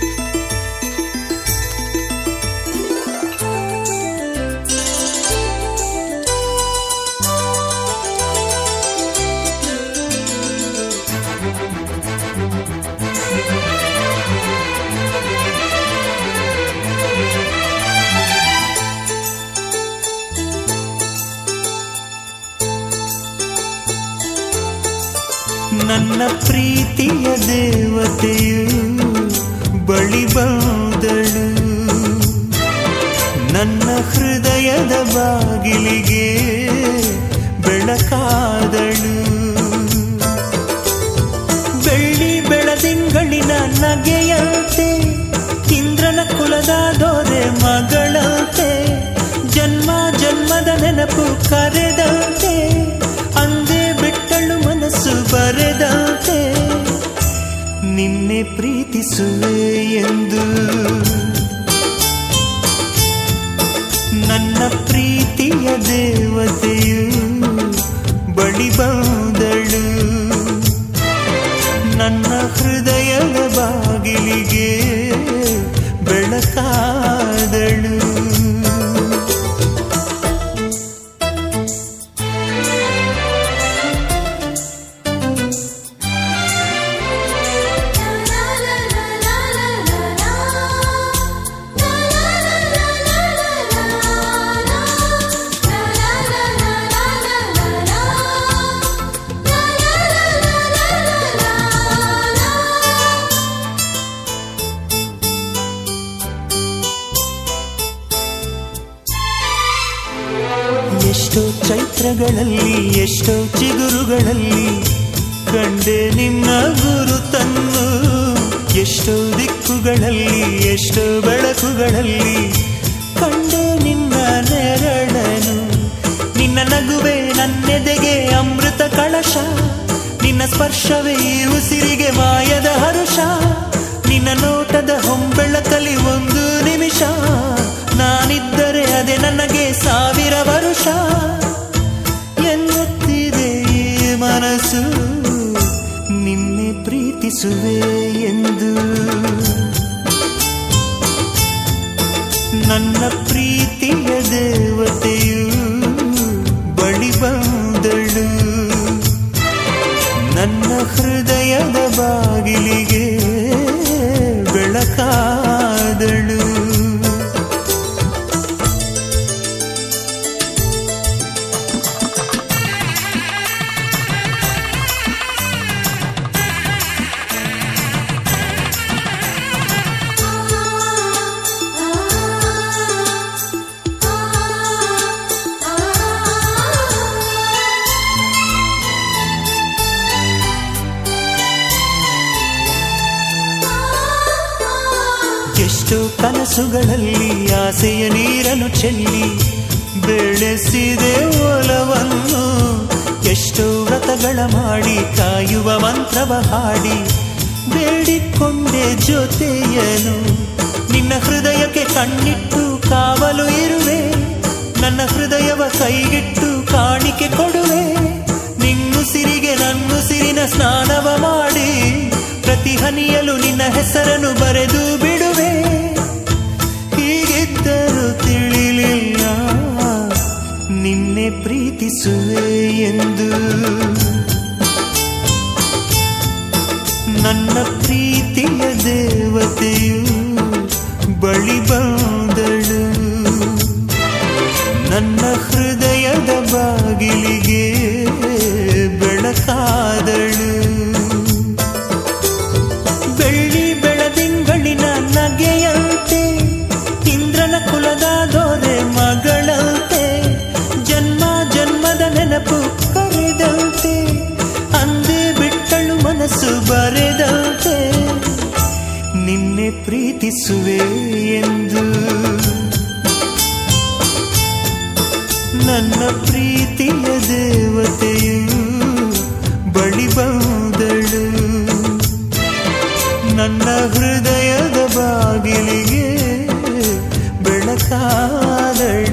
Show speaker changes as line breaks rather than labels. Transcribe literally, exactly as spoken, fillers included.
ನನ್ನ ಪ್ರೀತಿಯ ದೇವತೆಯು ಬಳಿ ಬಂದಳು, ನನ್ನ ಹೃದಯದ ಬಾಗಿಲಿಗೆ ಬೆಳಕಾದಳು. ಬೆಳ್ಳಿ ಬೆಳದಿಂಗಳಿನ ನಗೆಯಂತೆ, ಇಂದ್ರನ ಕುಲದ ದೊರೆ ಮಗಳಂತೆ, ಜನ್ಮ ಜನ್ಮದ ನೆನಪು ಕರೆದಂತೆ, ಅಂದೇ ಬಿಟ್ಟಳು ಮನಸ್ಸು ಬರೆದಂತೆ. ನಿನ್ನೆ ಪ್ರೀತಿಸುವೆ ಎಂದು ನನ್ನ ಪ್ರೀತಿಯ ದೇವತೆಯು ಬಳಿ ಬಂದಳು, ನನ್ನ ಹೃದಯದ ಬಾಗಿಲಿಗೆ ಬೆಳಕಾದಳು. ಎಷ್ಟೋ ಚೈತ್ರಗಳಲ್ಲಿ, ಎಷ್ಟೋ ಚಿಗುರುಗಳಲ್ಲಿ ಕಂಡೆ ನಿನ್ನ ಗುರುತನ್ನು, ಎಷ್ಟೋ ದಿಕ್ಕುಗಳಲ್ಲಿ, ಎಷ್ಟೋ ಬೆಳಕುಗಳಲ್ಲಿ ಕಂಡೆ ನಿನ್ನ ನೆರಳನು. ನಿನ್ನ ನಗುವೆ ನನ್ನೆದೆಗೆ ಅಮೃತ ಕಳಶ, ನಿನ್ನ ಸ್ಪರ್ಶವೇ ಈ ಉಸಿರಿಗೆ ಮಾಯದ ಹರುಷ. ನಿನ್ನ ನೋಟದ ಹೊಂಬೆಳಕಲಿ ಒಂದು ನಿಮಿಷ, ನಾನಿದ್ದರೆ ಅದೇ ನನಗೆ ಸಾವಿರ ವರುಷ. ಎನ್ನುತ್ತಿದೆ ಈ ಮನಸ್ಸು ನಿನ್ನೆ ಪ್ರೀತಿಸುವೆ ಎಂದು. ನನ್ನ ಪ್ರೀತಿಯ ದೇವತೆಯು ಬಳಿ ಬಂದಳು, ನನ್ನ ಹೃದಯದ ಬಾಗಿಲಿಗೆ ಬೆಳಕಾದಳು. ಎಷ್ಟೋ ಕನಸುಗಳಲ್ಲಿ ಆಸೆಯ ನೀರನ್ನು ಚೆಲ್ಲಿ ಬೆಳೆಸಿದೆ ಒಲವನ್ನು, ಎಷ್ಟೋ ವ್ರತಗಳ ಮಾಡಿ ಕಾಯುವ ಮಂತ್ರವ ಹಾಡಿ ಬೇಡಿಕೊಂಡೆ ಜೊತೆಯನು. ನಿನ್ನ ಹೃದಯಕ್ಕೆ ಕಣ್ಣಿಟ್ಟು ಕಾವಲು ಇರುವೆ, ನನ್ನ ಹೃದಯವ ಕೈಗಿಟ್ಟು ಕಾಣಿಕೆ ಕೊಡುವೆ. ನಿನ್ನುಸಿರಿಗೆ ನನ್ನುಸಿರಿನ ಸ್ನಾನವ ಮಾಡಿ ಪ್ರತಿ ಹನಿಯಲು ನಿನ್ನ ಹೆಸರನ್ನು ಬರೆದು ಬಿಡುವೆ. ಹೀಗಿದ್ದರೂ ತಿಳಿಲಿಲ್ಲ ನಿನ್ನೆ ಪ್ರೀತಿಸುವೆ ಎಂದು. ನನ್ನ ಪ್ರೀತಿಯ ದೇವತೆಯು ಬಳಿ ಬಂದಳು, ನನ್ನ ಹೃದಯದ ಬಾಗಿಲಿಗೆ ಬೆಳಕಾದಳು. ಬೆಳ್ಳಿ ಬೆಳದಿಂಗಳಿನ ನಗೆಯಂತೆ, ಇಂದ್ರನ ಕುಲದ ದೊರೆ ಮಗಳಂತೆ, ಜನ್ಮ ಜನ್ಮದ ನೆನಪು ಕರೆದಂತೆ, ಅಂದೇ ಬಿಟ್ಟಳು ಮನಸ್ಸು ಬರೆದಂತೆ. ನಿನ್ನೆ ಪ್ರೀತಿಸುವೆ ಎಂದು ನನ್ನ ಪ್ರೀತಿಯ ದೇವತೆಯು ಬಳಿ ಬಂದಳು, ನನ್ನ ಹೃದಯದ ಬಾಗಿಲಿಗೆ ಬೆಳಕಾದಳು.